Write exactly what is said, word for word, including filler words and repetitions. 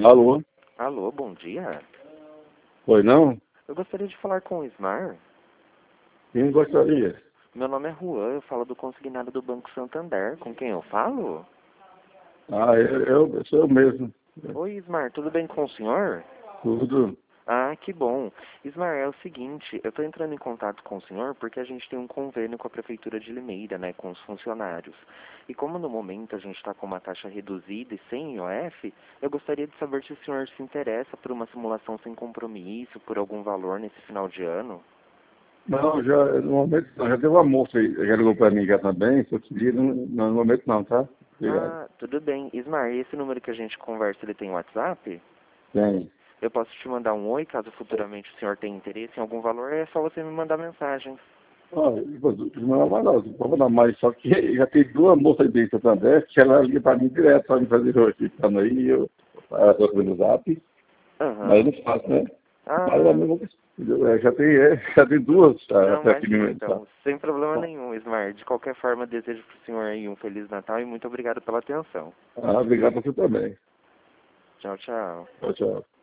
Alô? Alô, bom dia. Oi, não? Eu gostaria de falar com o Ismar. Quem gostaria? Meu nome é Juan, eu falo do consignado do Banco Santander. Com quem eu falo? Ah, eu, eu, eu sou eu mesmo. Oi, Ismar, tudo bem com o senhor? Tudo. Ah, que bom. Ismar, é o seguinte, eu estou entrando em contato com o senhor porque a gente tem um convênio com a Prefeitura de Limeira, né, com os funcionários. E como no momento a gente está com uma taxa reduzida e sem I O F, eu gostaria de saber se o senhor se interessa por uma simulação sem compromisso, por algum valor nesse final de ano. Não, já, no momento não. Já teve uma moça aí, já ligou pra mim já também, se eu queria, não, não, no momento não, tá? Obrigado. Ah, tudo bem. Ismar, esse número que a gente conversa, ele tem WhatsApp? Tem. Eu posso te mandar um oi, caso futuramente o senhor tenha interesse em algum valor, é só você me mandar mensagem. Ó, não é mais não, não vou dar mais, só que já tem duas moças aí dentro do Santander, que ela liga pra mim direto pra me fazer hoje, estando aí, eu, ela tô no zap, mas eu Aham. não faço, né? Mas a Ah, mesma coisa. É, já tem, é, já tem duas ah, não, até aqui no imagina momento, tá? então. Sem problema nenhum, Ismar. De qualquer forma, desejo pro senhor aí um Feliz Natal e muito obrigado pela atenção. Ah, obrigado a você também. Tchau, tchau. Tchau, tchau.